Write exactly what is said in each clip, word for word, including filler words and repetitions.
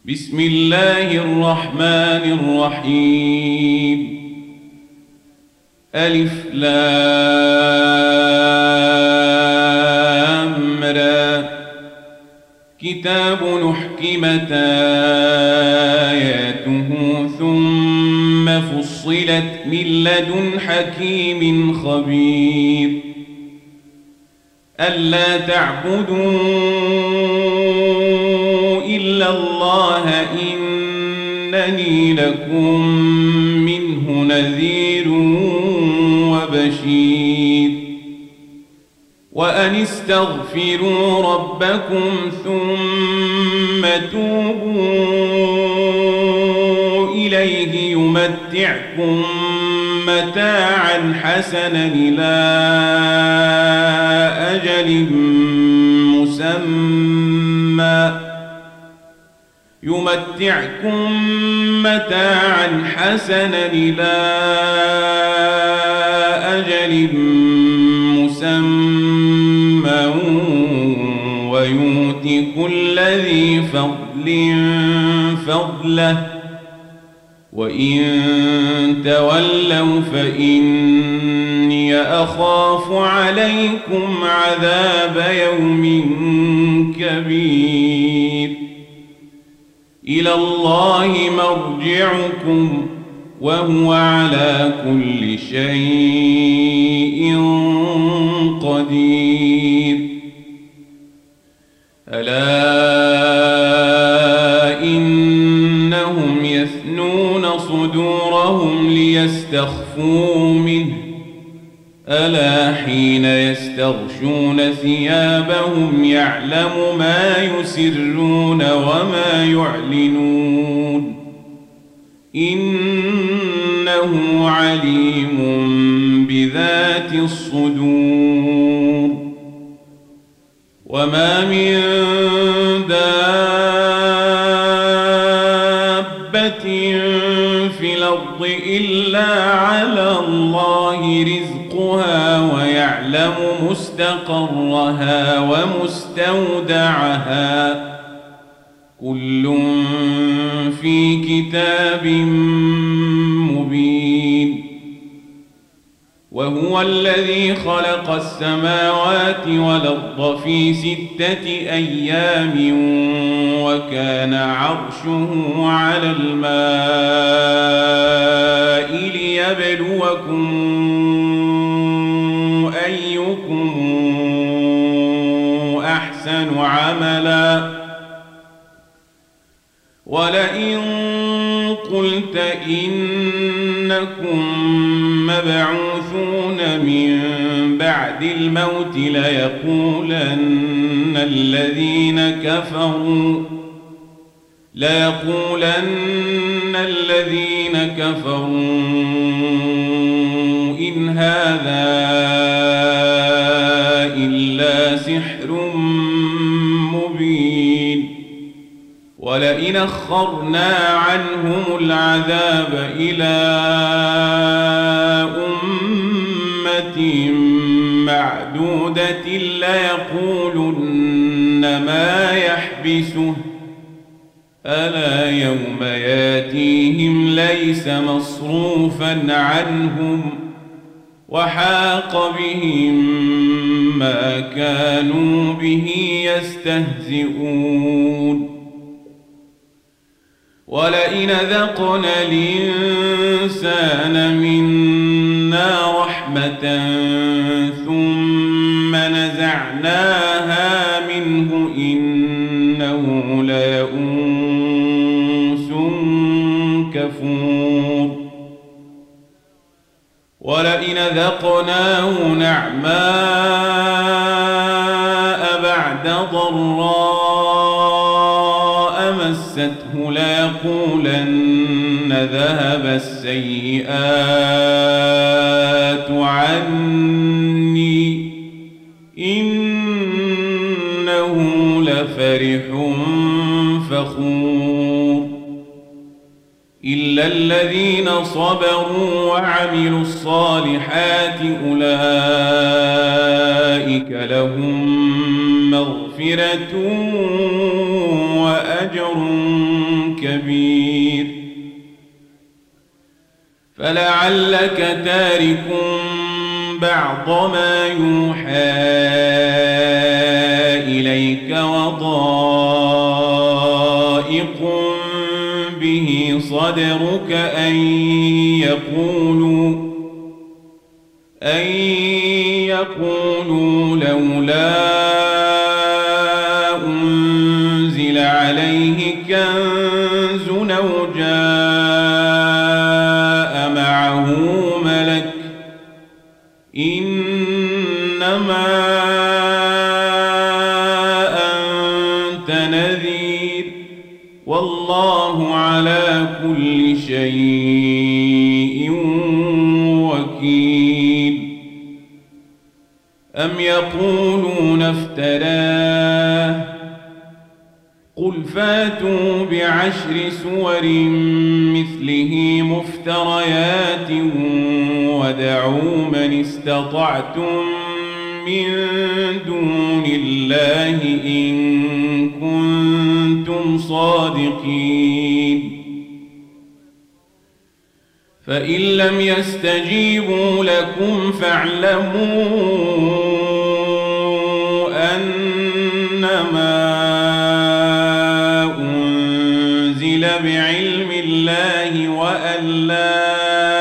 بسم الله الرحمن الرحيم. ألف لام را. كتاب أحكمت آياته ثم فصلت من لدن حكيم خبير. ألا تعبدوا إلا الله إنني لكم منه نذير وبشير. وأن استغفروا ربكم ثم توبوا إليه يمتعكم متاعا حسنا إلى أجل مسمى يمتعكم متاعا حسنا إلى أجل مسمى ويؤتِ كل ذي فضل فضله وإن تولوا فإني أخاف عليكم عذاب يوم كبير. إلى الله مرجعكم وهو على كل شيء قدير. ألا إنهم يثنون صدورهم ليستخفوا منه ألا حين يستغشون ثيابهم يعلم ما يسرون وما يعلنون إنه عليم بذات الصدور. وما من دابة في الأرض إلا على الله رزقها ويعلم مستقرها ومستودعها كل في كتاب مبين. وهو الذي خلق السماوات والأرض في ستة أيام وكان عرشه على الماء ليبلوكم أيكم أحسن عملا. ولئن قلت إنكم مبعوثون من بعد الموت ليقولن الذين كفروا ليقولن الذين كفروا إن هذا إلا سحر مبين. ولئن أخرنا عنهم العذاب إلى أمة معدودة ليقولن ما يحبسه ألا يوم ياتيهم ليس مصروفا عنهم وحاق بهم ما كانوا به يستهزئون. ولئن ذقنا الإنسان منا رحمة ثم نزعناها منه إنه ليئوس كفور. ولئن ذقناه نعماء بعد ضراء مسته ليقولن ذهب السيئات عني إنه لفرح فخور. إلا الذين صبروا وعملوا الصالحات أولئك لهم مغفرة وأجر كبير فلعلك تارك بعض ما يوحى إليك وضائق به صدرك أن يقولوا أن يقولوا لولا أنزل عليه كنز أو جاء معه ملك إنما أنت نذير والله على كل شيء وكيل أم يقولون افتراه قل فاتوا بعشر سور مثله مفتريات ودعوا من استطعتم من دون الله إن كنتم صادقين فإن لم يستجيبوا لكم فاعلموا أنما أنزل بعلم الله وأن لا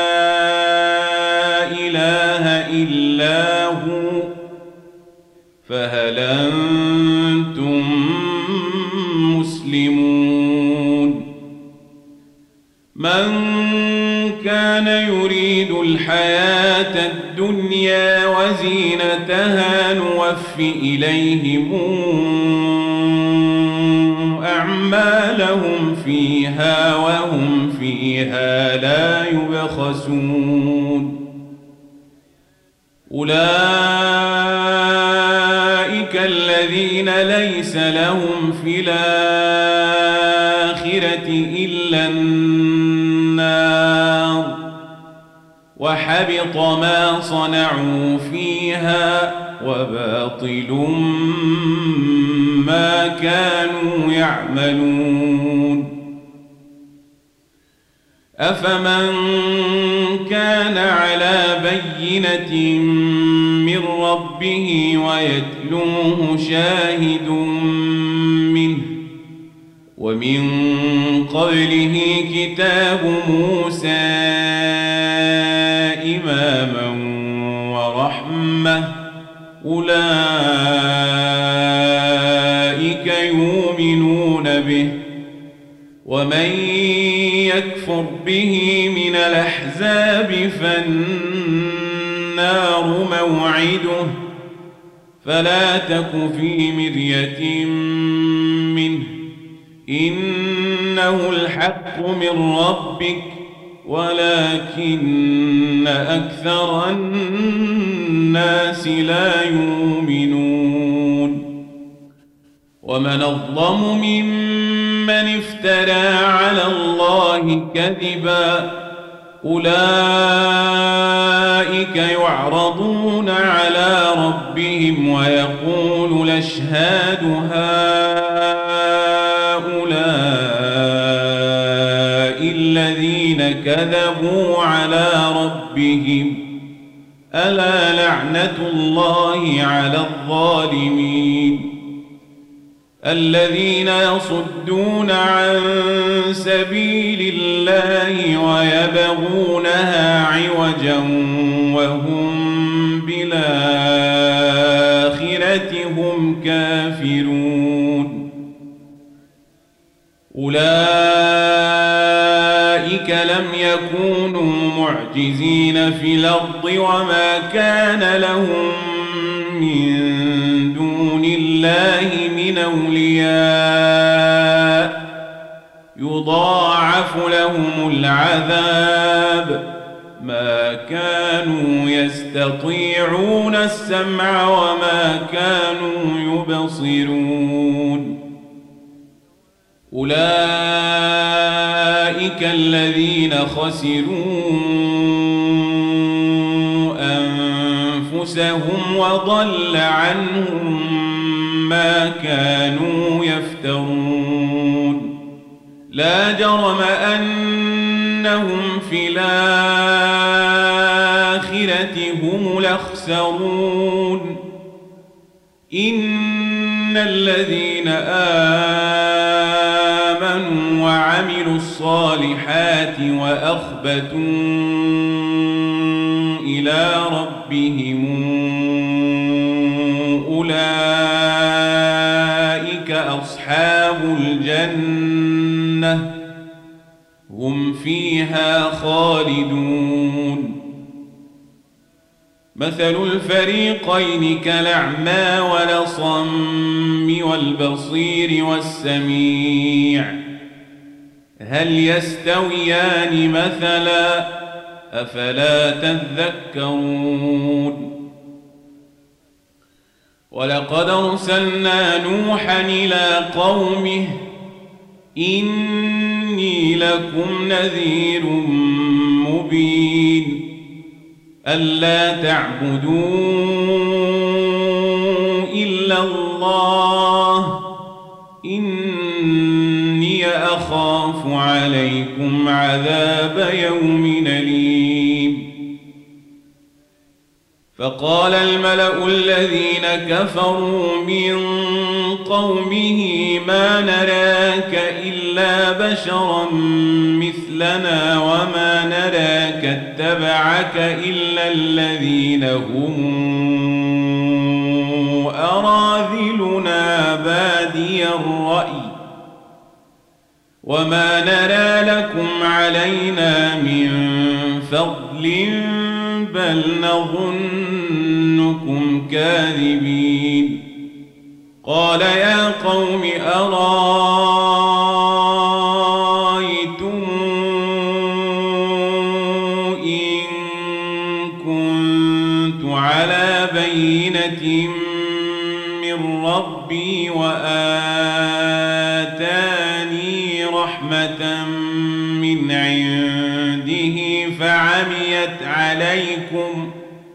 إله إلا هو فهل أنتم مسلمون من كان يريد الحياة الدنيا وزينتها نوف إليهم أعمالهم فيها وهم فيها لا يبخسون أولئك الذين ليس لهم في الآخرة إلا النار وحبط ما صنعوا فيها وباطل ما كانوا يعملون أفمن كان على بينة من ربه ويتلوه شاهد منه ومن قبله كتاب موسى إماما ورحمة أولئك يؤمنون به ومن يكفر به من الأحزاب فالنار موعده فلا تك في مرية منه إنه الحق من ربك ولكن أكثر الناس لا يؤمنون ومن أظلم ممن افترى على الله كذبا أولئك يعرضون على ربهم ويقول الأشهاد هؤلاء الذين كذبوا على ربهم ألا لعنة الله على الظالمين الذين يصدون عن سبيل الله ويبغونها عوجا وهم بالآخرة هم كافرون أولئك لم يكونوا معجزين في الأرض وما كان لهم من دون الله من أولياء يضاعف لهم العذاب ما كانوا يستطيعون السمع وما كانوا يبصرون أولئك الذين خسروا أنفسهم وضل عنهم ما كانوا يفترون لا جرم أنهم في الآخرة هم الأخسرون إن الذين آمنوا وعملوا الصالحات وأخبتوا إلى ربهم أولئك أصحاب الجنة هم فيها خالدون مثل الفريقين كالأعمى والأصم والبصير والسميع هل يستويان مثلا أفلا تذكرون ولقد أرسلنا نوحا إلى قومه إني لكم نذير مبين ألا تعبدوا إلا الله إني أخاف عليكم عذاب يوم أليم فقال الملأ الذين كفروا من قومه ما نراك إلا بشرا مثلنا وما نراك اتبعك إلا الذين هم أراذلنا بادي الرأي وما نرى لكم علينا من فضل بل نظنكم كاذبين قال يا قوم أرأيتم إن كنت على بينة من ربي وآتاني رحمة من عنده فعميت عليكم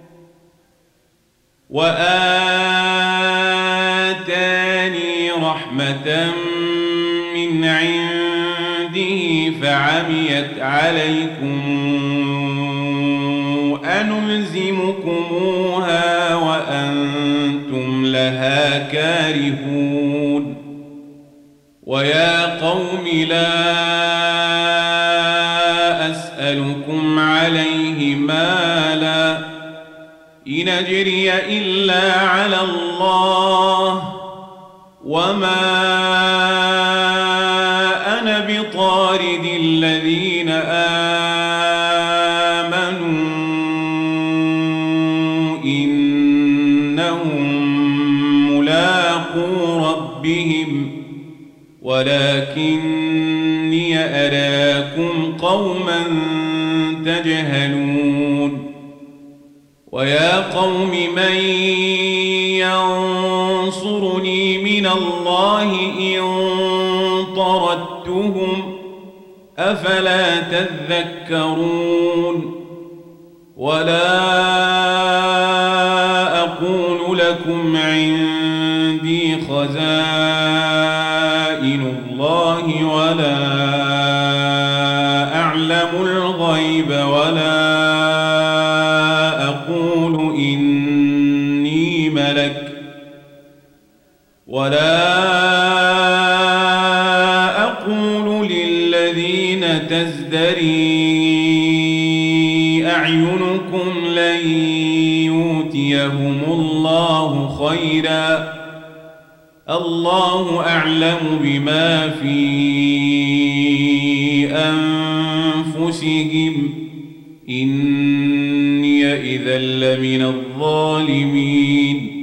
وآتاني رحمة من عنده فعميت عليكم أنلزمكموها وأنتم لها كارهون ويا قوم لا أسألكم عليه مالا إن أجري إلا على الله وما أنا بطارد الذين آمنوا إنهم ملاقو ربهم ولكني أراكم قوما تجهلون ويا قوم من ينصرني من الله إن طردتهم أفلا تذكرون ولا أقول لكم عندي خزائن الله ولا أعلم الغيب ولا أقول إني ملك ولا أقول للذين تزدري أعينكم لن يؤتيهم الله خيرا الله أعلم بما في أنفسهم إني إذا لمن الظالمين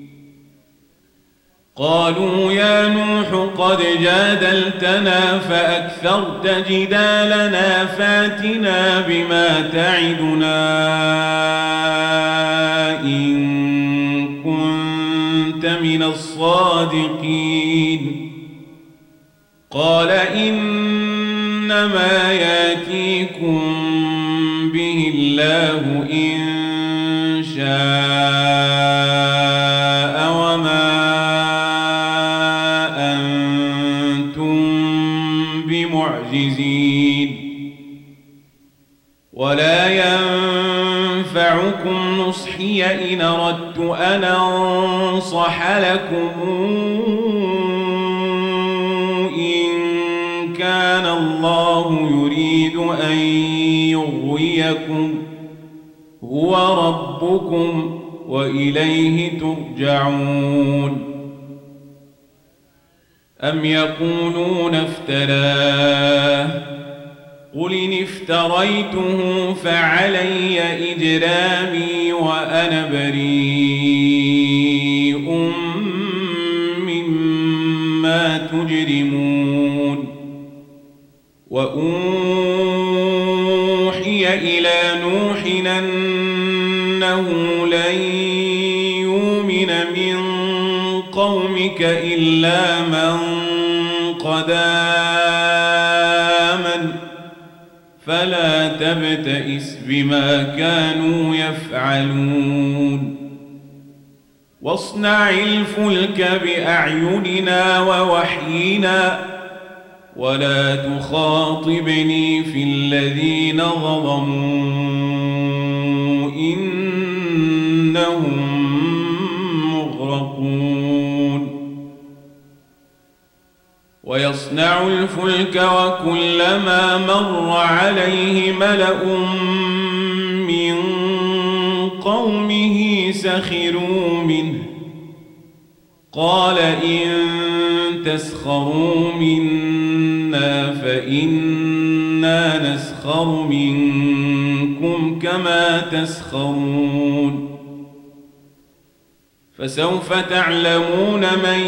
قالوا يا نوح قد جادلتنا فأكثرت جدالنا فاتنا بما تعدنا إن كنت من الصادقين قال إنما ياتيكم به الله إن شاء وما أنتم بمعجزين معجزين ولا ينفعكم نصحي إن أردت أن أنصح لكم إن كان الله يريد أن يغويكم هو ربكم وإليه ترجعون أم يقولون افتراه قل إن افتريته فعلي إجرامي وأنا بريء مما تجرمون وأوحي إلى نوح أنه لن يؤمن من قومك إلا من قد آمن فلا تبتئس بما كانوا يفعلون واصنع الفلك بأعيننا ووحينا ولا تخاطبني في الذين ظلموا إنهم مغرقون ويصنع الفلك وكلما مر عليه ملأ من قومه سخروا منه قال إن تسخروا منا فإنا نسخر منكم كما تسخرون فسوف تعلمون من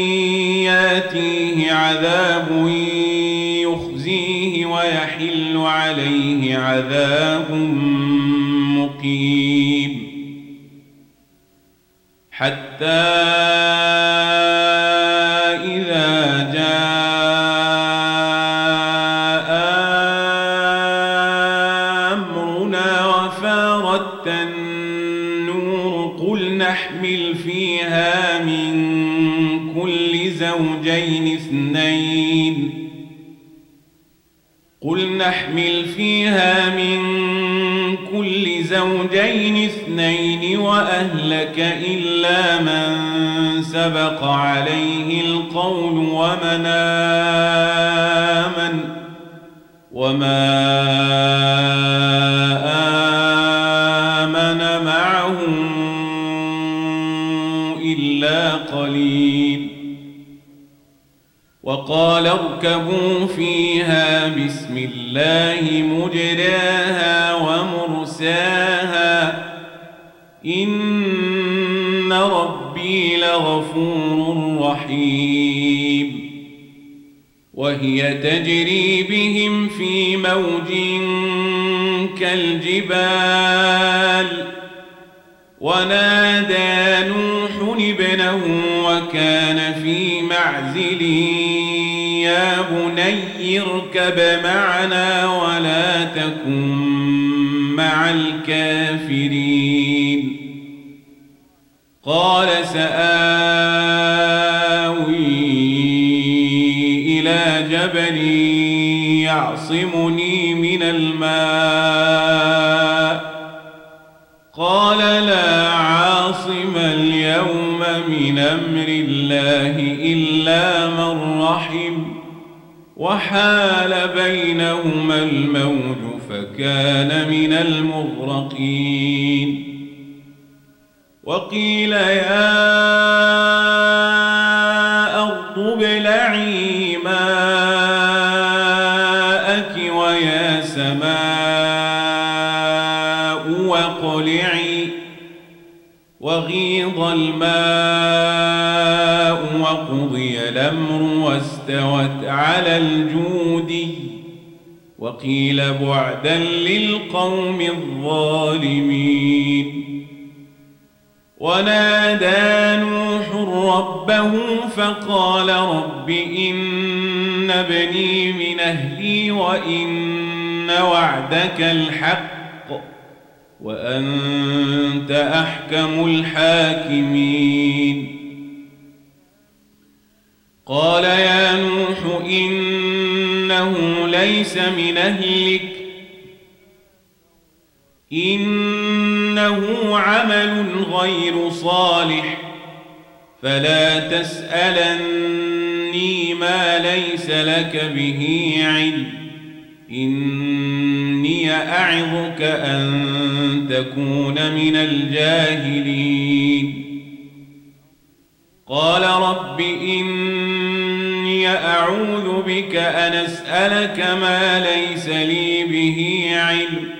ياتيه عذاب يخزيه ويحل عليه عذاب مقيم حتى إذا جاء أمرنا وفارت النور قل نحمل فيها من كل زوجين اثنين قل نحمل فيها من كل زوجين اثنين وأهلك إلا من سبق عليه القول ومن آمن وما آمن معه إلا قليل وقال اركبوا فيها بسم الله مجراها ومرساها إن ربي لغفور رحيم وهي تجري بهم في موج كالجبال ونادى نوح ابنه وكان في معزل يا بني اركب معنا ولا تكن مع الكافرين قال سآوي إلى جبل يعصمني من الماء قال لا عاصم اليوم من أمر الله إلا من رحم وحال بينهما الموج فكان من المغرقين وقيل يا أرض ابلعي ماءك ويا سماء واقلعي وغيض الماء وقضي الأمر واستوت على الجودي وقيل بعدا للقوم الظالمين ونادى نوح ربه فقال رب إن ابني من أهلي وإن وعدك الحق وأنت أحكم الحاكمين قال يا نوح إنه ليس من أهلك إنه عمل غير صالح فلا تسألني ما ليس لك به علم إني أعظك أن تكون من الجاهلين قال رب إني أعوذ بك أن أسألك ما ليس لي به علم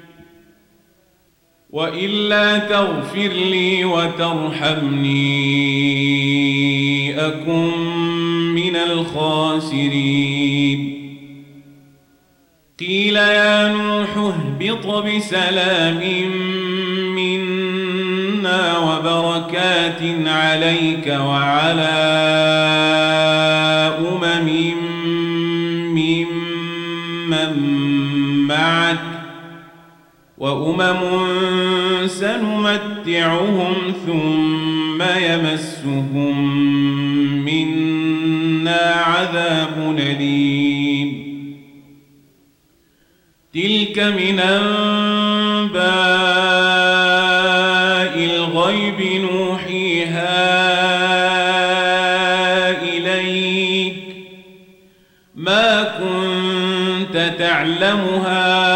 وإلا تغفر لي وترحمني أكن من الخاسرين قيل يا نوح اهبط بسلام منا وبركات عليك وعلى أمم ممن معك وأمم سنمتعهم ثم يمسهم منا عذاب أليم تلك من أنباء الغيب نوحيها إليك ما كنت تعلمها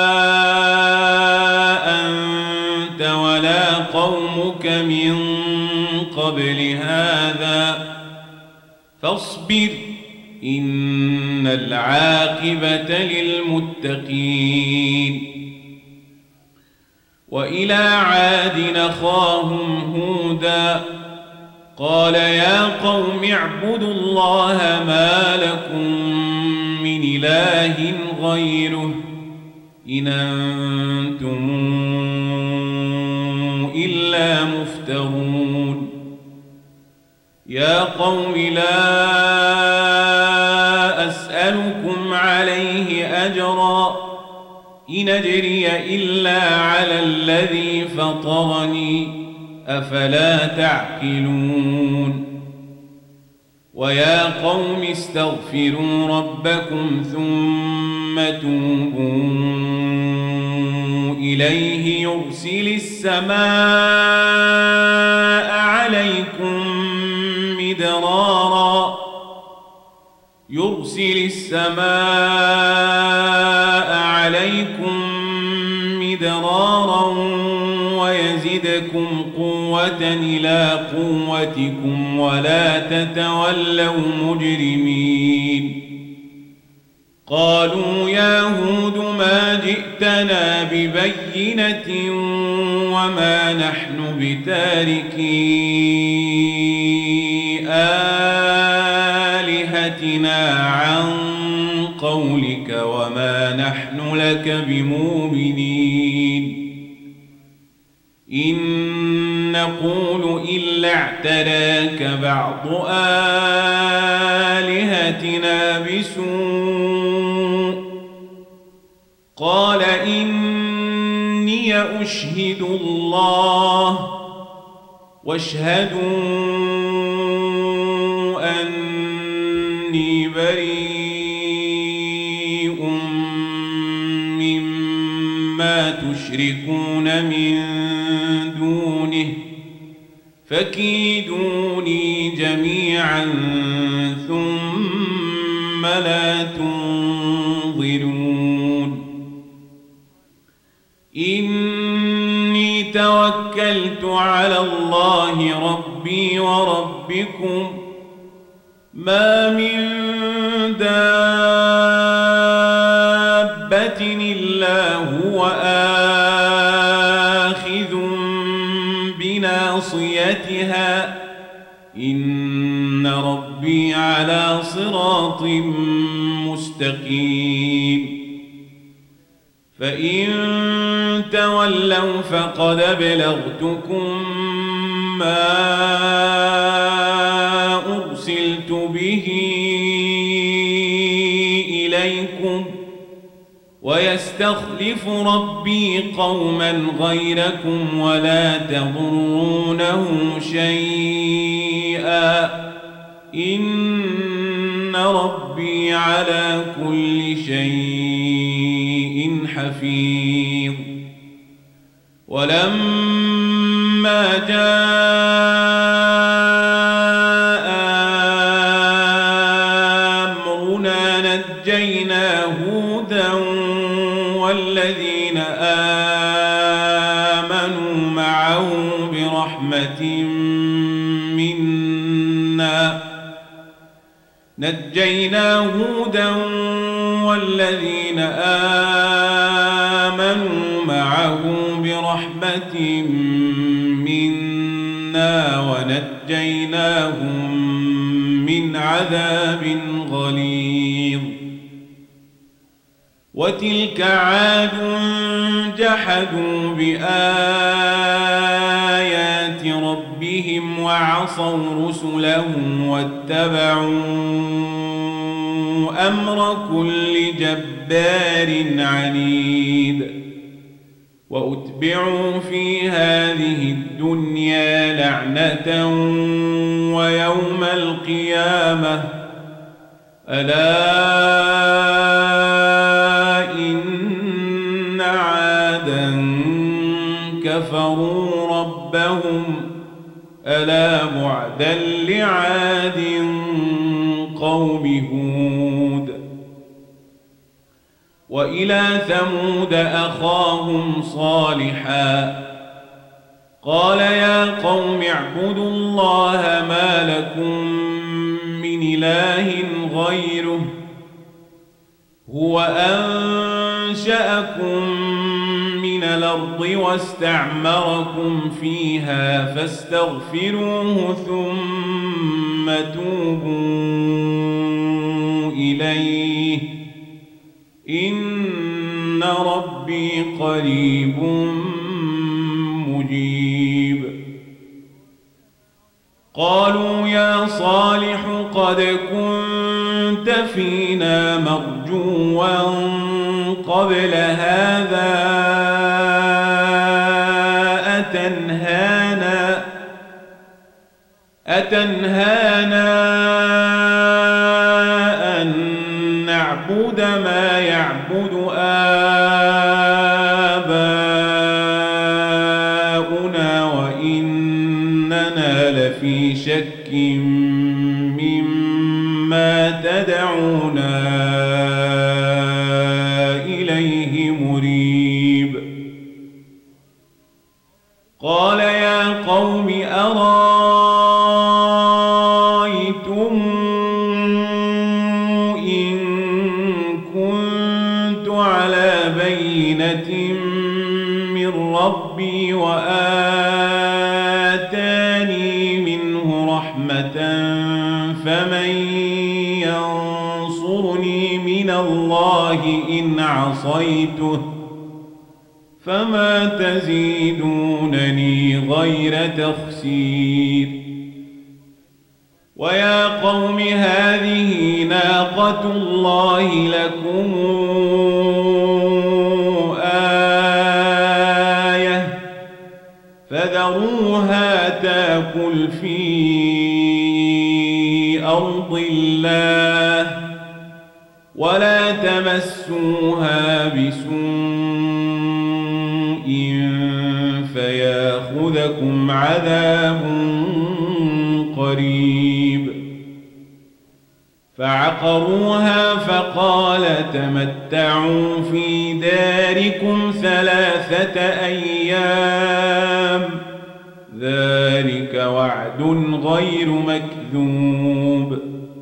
أنت ولا قومك من قبل هذا فاصبر إن العاقبة للمتقين وإلى عاد أخاهم هودا قال يا قوم اعبدوا الله ما لكم من إله غيره إن أنتم إلا مفترون يا قوم لا أسألكم عليه أجرا إن أجري إلا على الذي فطرني أفلا تعقلون ويا قوم استغفروا ربكم ثم توبوا إليه يرسل السماء عليكم مدرارا يرسل السماء عليكم مدرارا ويزدكم قوة إلى قوتكم ولا تتولوا مجرمين قالوا يا هود ما جئتنا ببينة وما نحن بتاركي آلهتنا عن قولك وما نحن لك بمؤمنين إن نقول إلا اعتراك بعض آلهتنا بسوء قال إني أشهد الله واشهدوا أني بريء مما تشركون من دونه فكيدوني جميعا ثم لا تنظرون إني توكلت على الله ربي وربكم ما من دابة إلا هو آخذ بناصيتها إن ربي على صراط مستقيم فإن تولوا فقد أبلغتكم ما أرسلت به إليكم ويستخلف ربي قوما غيركم ولا تضرونه شيئا إن ربي على كل شيء حفيظ. ولما جاء أمرنا نجينا هودا والذين آمنوا معه برحمة منا نجينا هودا والذين آمنوا معه برحمة منا ونجيناهم من عذاب غليظ. وتلك عاد جحدوا بآيات ربهم وعصوا رسله واتبعوا أمر كل جبار عنيد. وأتبعوا في هذه الدنيا لعنة ويوم القيامة ألا إن عادا كفروا ربهم ألا بعدا لعاد قوم هود. وإلى ثمود أخاهم صالحا قال يا قوم اعبدوا الله ما لكم من إله غيره هو أنشأكم من الأرض واستعمركم فيها فاستغفروه ثم توبوا إليه إن ربي قريب مجيب. قالوا يا صالح قد كنت فينا مرجوا قبل هذا أتنهانا أتنهانا أن نعبد ما يعبد آباؤنا وإننا لفي شك مما تدعونا إليه مريب. قال يا قوم أرأيتم إن كنت على بينة من ربي وآتاني منه رحمة فمن ينصرني من الله إن عصيته فما تزيدونني غير تخسير. ويا قوم هذه ناقة الله لكم آية فذروها تاكل في أرض الله ولا تمسوها بسوء فياخذكم عذاب قريب. فعقروها فقال تمتعوا في داركم ثلاثة أيام ذلك وعد غير مكذوب.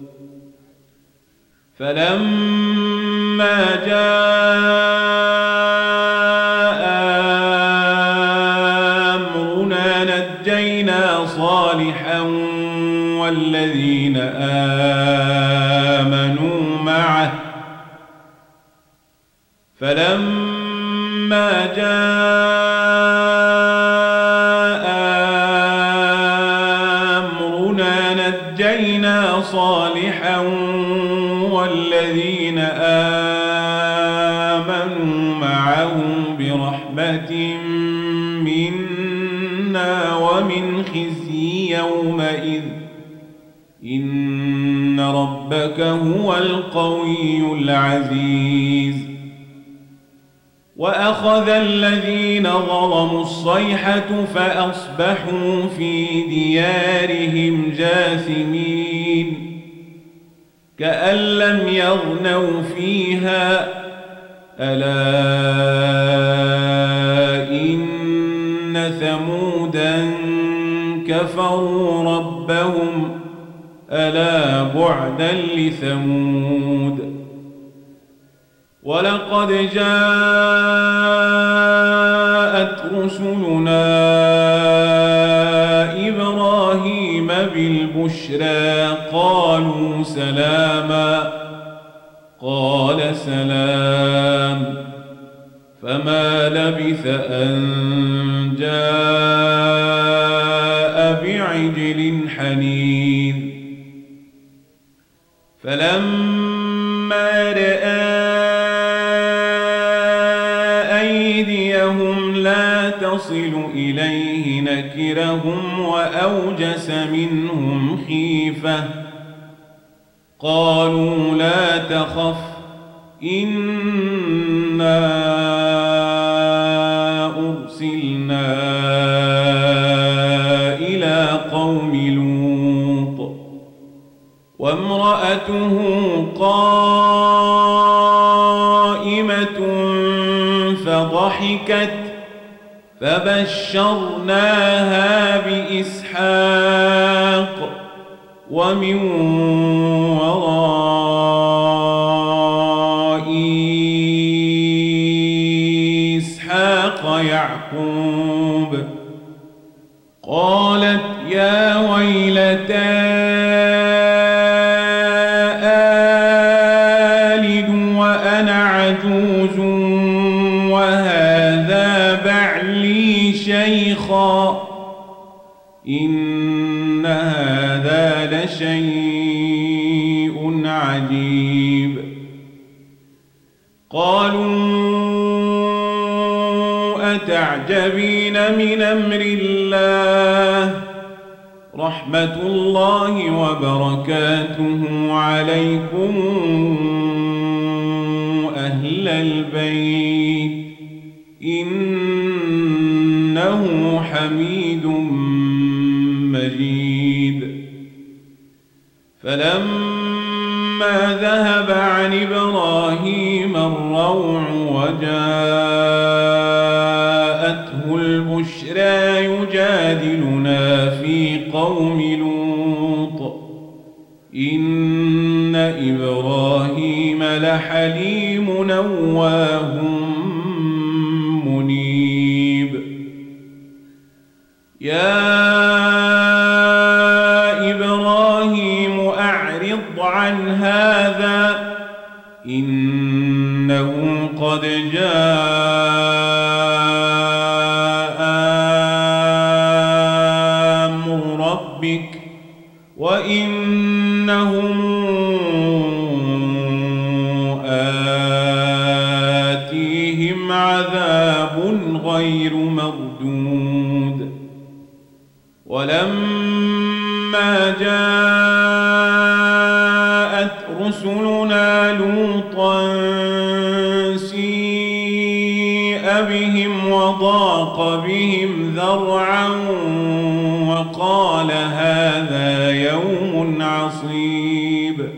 فلما جاء أمرنا نجينا صالحا والذين آمنوا معه فلما جاء أمرنا نجينا صالحا والذين آمنوا معه برحمة منا ومن خزي يومئذ إن ربكم إنك هو القوي العزيز. وأخذ الذين ظلموا الصيحة فأصبحوا في ديارهم جاثمين كأن لم يغنوا فيها ألا إن ثمودا كفروا ربهم ألا بعدا لثمود. ولقد جاءت رسلنا إبراهيم بالبشرى قالوا سلاما قال سلام فما لبث أن جاء بعجل حنيذ. فلما رأى أيديهم لا تصل إليه نكرهم وأوجس منهم خيفة قالوا لا تخف إنا أرسلنا إلى قوم لوط وامرأته قائمة فضحكت فبشرناها بإسحاق ومن وراء إسحاق يعقوب. قالت يا ويلتى آلد وأنا عجوز وهذا بعلي شيخا إن هذا لشيء عجيب. قالوا أتعجبين من أمر الله رحمة الله وبركاته عليكم أهل البيت إنه حميد مجيد. فلما ذهب عن إبراهيم الروع وجاءته البشرى يجادلنا في قوم لوط إن إبراهيم لحليم أواه منيب. يا إبراهيم أعرض عن هذا إنه قد جاء أمر ربك وإنهم آتيهم عذاب غير مردود. ولما جاءت رسلنا لوطا سيء بهم وضاق بهم ذرعا وقال هذا يوم عصيب.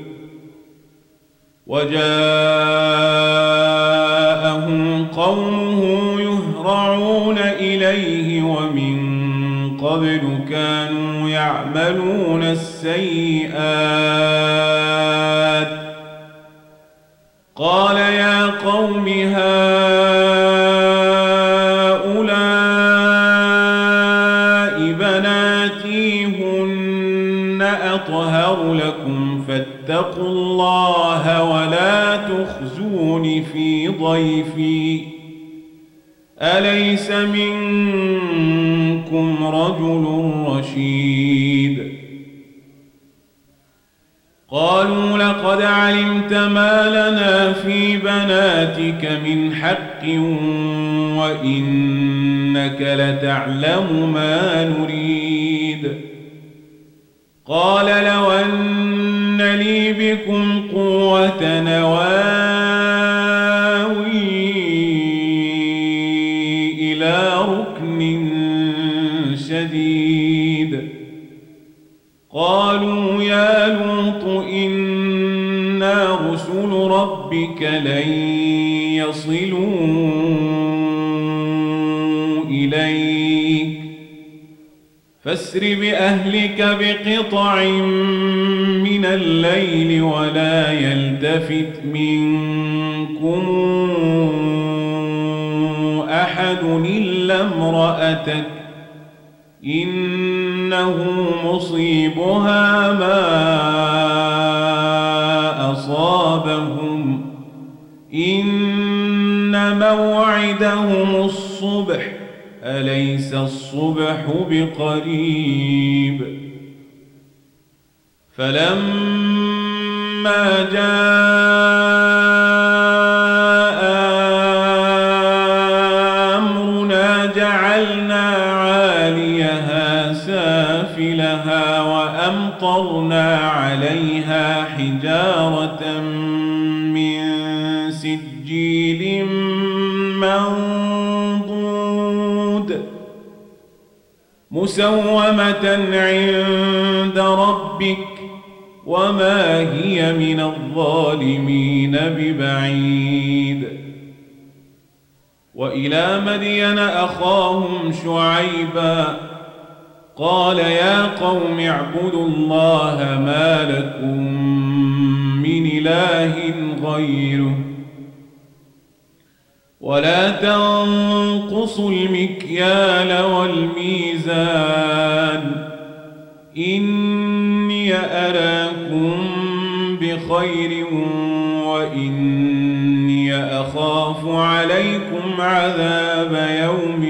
وجاءه قومه يهرعون إليه ومن قبل كانوا يعملون السيئات. قال يا قوم هؤلاء بناتي هن أطهر لكم فاتقوا الله ولا تخزون في ضيفي أليس منكم رجل رشيد. قالوا لقد علمت ما لنا في بناتك من حق وإنك لتعلم ما نريد. قال لو أن لي بكم قوة نواوي إلى ركن شديد. قالوا يا لوط إنا رسل ربك لن يصلوا إليك فاسر بأهلك بقطع من الليل ولا يلتفت منكم أحد إلا امرأتك إنه مصيبها ما أصابهم إن موعدهم الصبح أليس الصبح بقريب. فلما جاء أمرنا جعلنا عاليها سافلها وأمطرنا عليها حجارة من سجيل منضود مسومة عند ربك وما هي من الظالمين ببعيد. وإلى مدين أخاهم شعيبا قال يا قوم اعبدوا الله ما لكم من إله غيره ولا تنقصوا المكيال والميزان إني أراكم بخير وإني أخاف عليكم عذاب يوم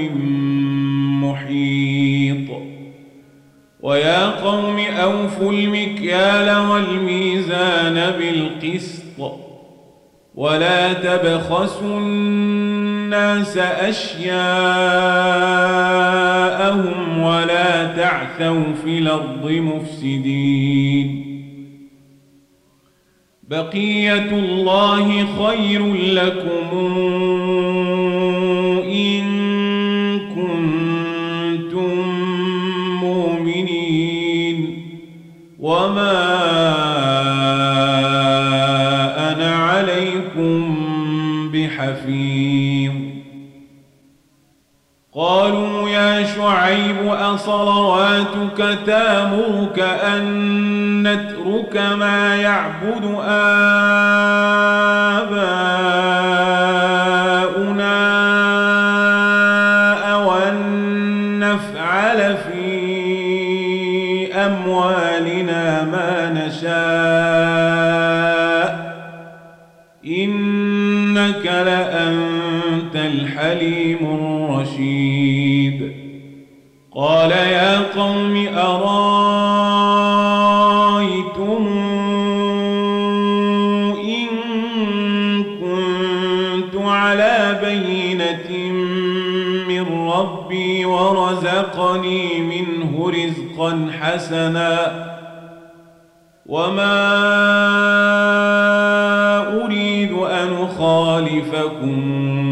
محيط. ويا قوم أوفوا المكيال والميزان بالقسط ولا تبخسوا الناس أشياءهم ولا تعثوا في الأرض مفسدين. بقية الله خير لكم إن كنتم مؤمنين وما أنا عليكم بحفيظ. قالوا يا شعيب أصلواتك تأمرك أن نترك ما يعبد آباؤنا أو أن نفعل في أموالنا ما نشاء إنك لأنت الحليم الرشيد. قال يا قوم أرايتم إن كنت على بينة من ربي ورزقني منه رزقا حسنا وما أريد أن أخالفكم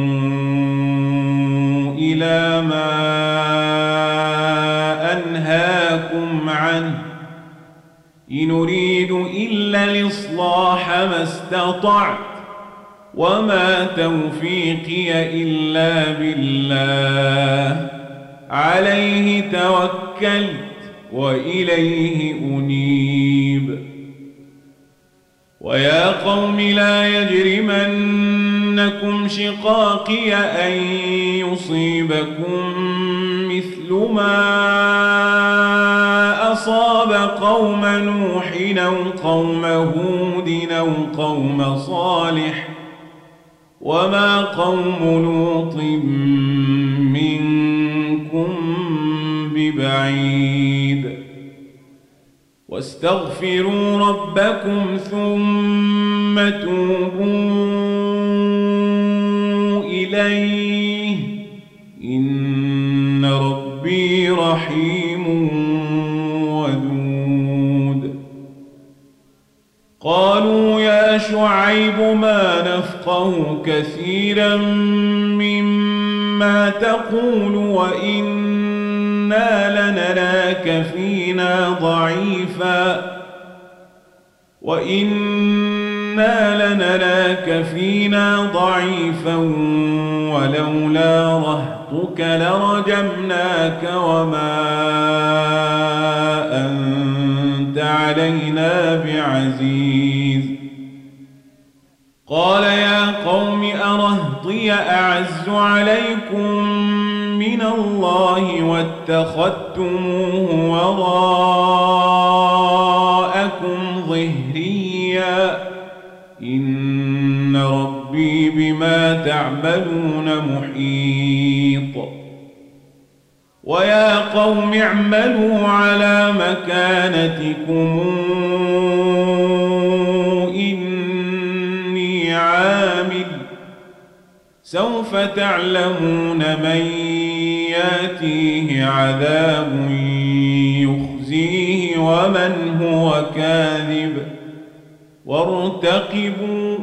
إلى ما أنهاكم عنه إن أريد إلا الإصلاح ما استطعت وما توفيقي إلا بالله عليه توكلت وإليه أنيب. ويا قوم لا يجرمنكم شقاقي أن يصيبكم مثل ما أصاب قوم نوح أو قوم هود أو قوم صالح وما قوم لوط منكم ببعيد. واستغفروا ربكم ثم توبوا إليه إن ربي رحيم ودود. كثيرا مما تقول وإنا لنراك فينا ضعيفا وإنا لنراك فينا ضعيفا ولولا رهطك لرجمناك وما أنت علينا بعزيز قال يا قوم أرهطي أعز عليكم من الله واتخذتموه وراءكم ظهريا إن ربي بما تعملون محيط ويا قوم اعملوا على مكانتكم إني عامل سوف تعلمون من ياتيه عذاب يخزيه ومن هو كاذب وارتقبوا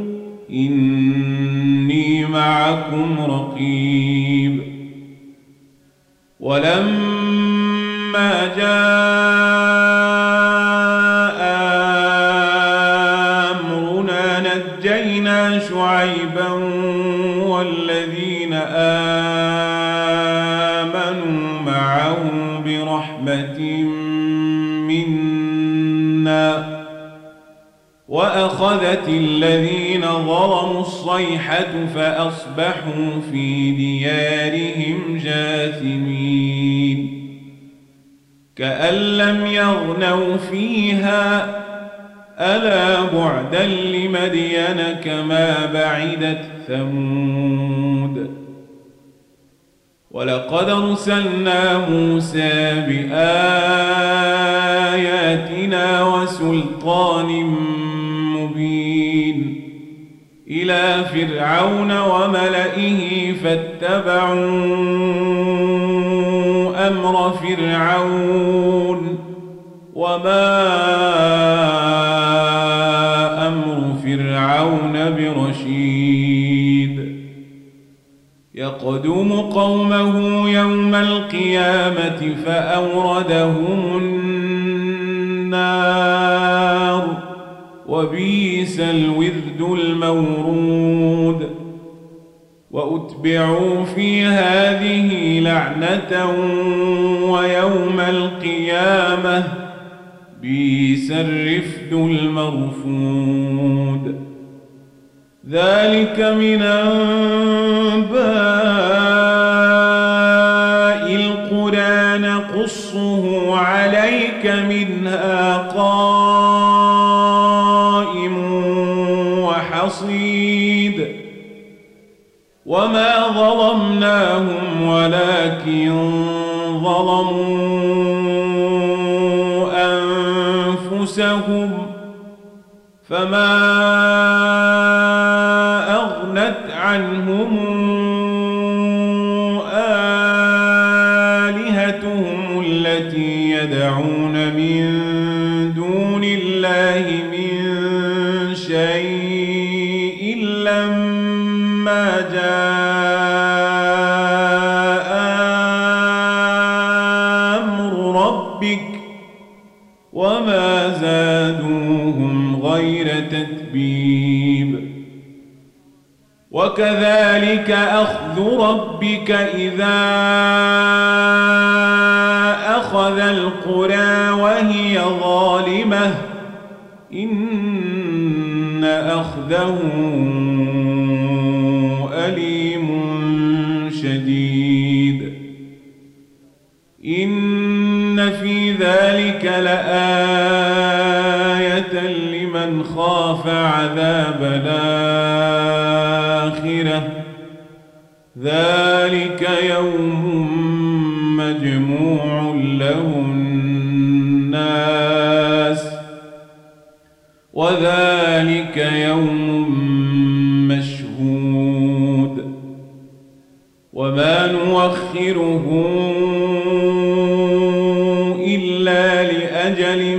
إني معكم رقيب ولما جاء أمرنا نجينا شعيبا والذين آمنوا معه برحمة منا وأخذت الذين ظلموا الصيحة فأصبحوا في ديارهم جاثمين كأن لم يغنوا فيها ألا بعدا لمدين كما بعدت ثمود ولقد أرسلنا موسى بآياتنا وسلطان مبين إلى فرعون وملئه فاتبعوا أمر فرعون وما أمر فرعون برشيد يقدم قومه يوم القيامة فأوردهم النار وبئس الورد المورود وأتبعوا في هذه لعنة ويوم القيامة بئس الرفد المرفود ذلك من أنباء القرى نقصه عليك منها قائم وحصيد وما ظلمناهم ولكن ظلموا أنفسهم فما أغنت عنهم آلهتهم التي يدعون من دون الله من شيء لما جاء أمر ربك وما زادوهم غير تتبيب وكذلك أخذ ربك إذا أخذ القرى وهي ظالمة إن أخذه أليم شديد إن في ذلك لآية لمن خاف عذاب الآخرة ذلك يوم مجموع له الناس وذلك يوم مشهود وما نؤخره إلا لأجل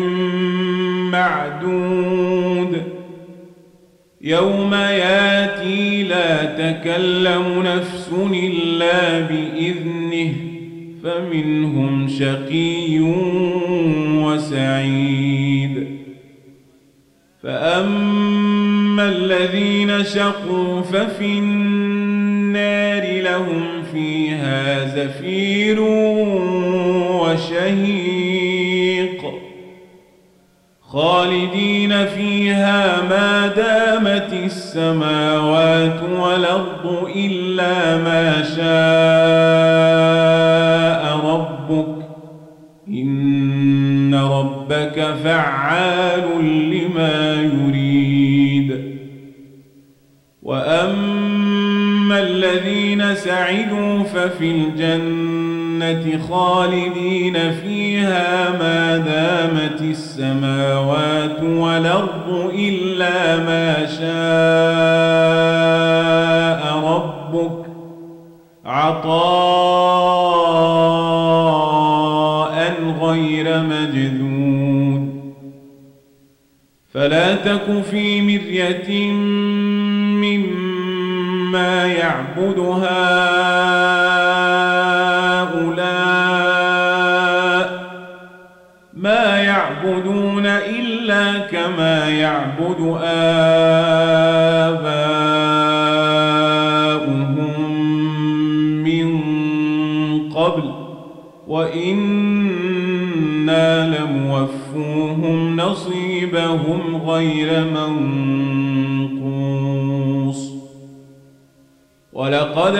معدود يوم ياتي لا تكلم نفس إلا بإذنه فمنهم شقي وسعيد. فأما الذين شقوا ففي النار لهم فيها زفير وشهيق خالدين فيها ما دامت السماوات والأرض إلا ما شاء ربك إن ربك فعال لما يريد. وأما الذين سعدوا ففي الجنة خالدين فيها ما دامت السماوات والأرض إلا ما شاء ربك عطاء غير مجذود. فلا تك في مرية مما يعبد هؤلاء ما يعبدون إلا كما يعبد آباؤهم من قبل وإنا لموفوهم نصيبهم غير منقوص. ولقد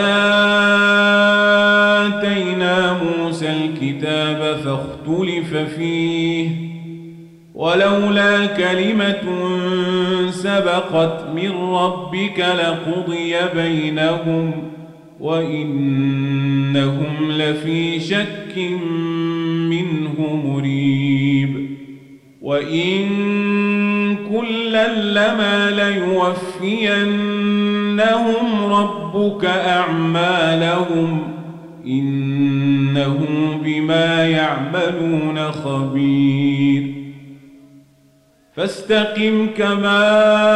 آتينا موسى الكتاب فاختلف فيه ولولا كلمة سبقت من ربك لقضي بينهم وإنهم لفي شك منه مريب. وإن كلا لما ليوفينهم ربك أعمالهم إنه بما يعملون خبير. فاستقم كما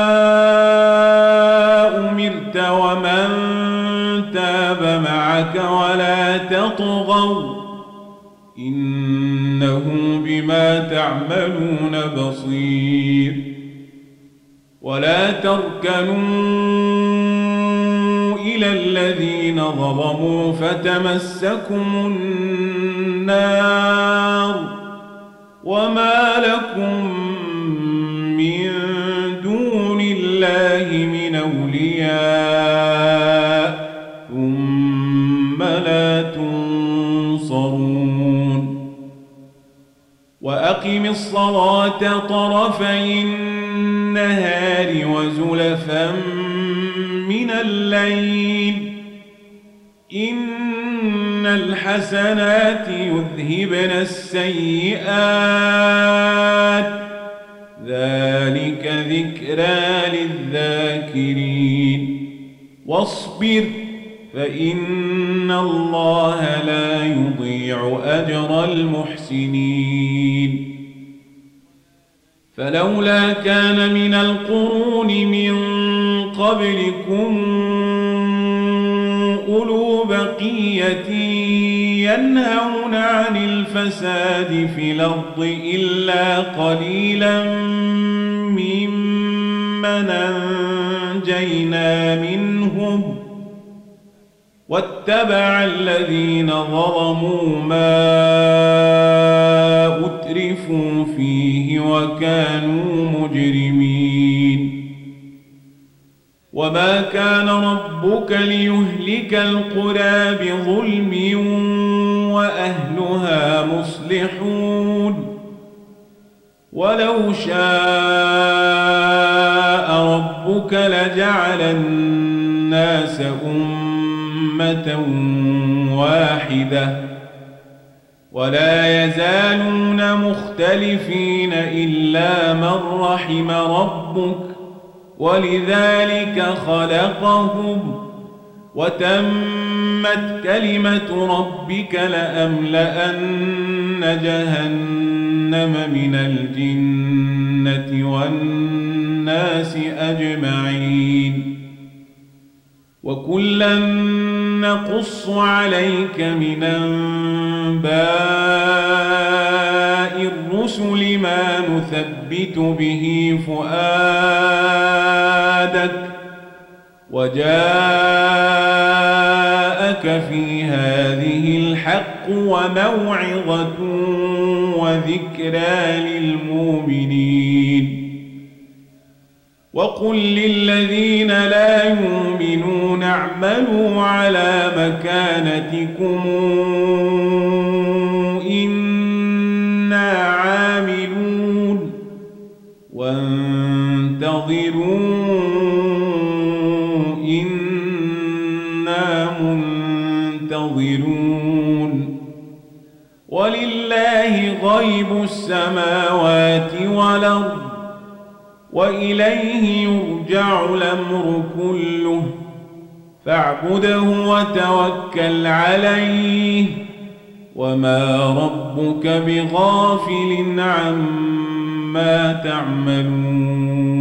أمرت ومن تاب معك ولا تطغوا إنه بما تعملون بصير. ولا تركنوا إلى الذين ظلموا فتمسكم النار وما لكم من دون الله من أولياء ثم لا تنصرون. وأقم الصلاة طرفي النهار وزلفا من الليل إن الحسنات يذهبن السيئات ذلك ذكرى للذاكرين. واصبر فإن الله لا يضيع أجر المحسنين. فلولا كان من القرون من قبلكم أولو بقية ينهون عن الفساد في الأرض إلا قليلا ممن أنجينا منهم واتبع الذين ظلموا ما أترفوا فيه وكانوا مجرمين. وما كان ربك ليهلك القرى بظلم وأهلها مصلحون ولو شاء ربك لجعل الناس أمة واحدة ولا يزالون مختلفين إلا من رحم ربك ولذلك خلقهم وتمت كلمة ربك لأملأن جهنم من الجنة والناس أجمعين. وكلا نقص عليك من أنباء الرسل ما نثبت به فؤادك وجاءك في هذه الحق وموعظة وذكرى للمؤمنين وقل للذين لا يؤمنون اعملوا على مكانتكم إنا عاملون وانتظروا إنا منتظرون ولله غيب السماوات والأرض وإليه يرجع الأمر كله فاعبده وتوكل عليه وما ربك بغافل عما تعملون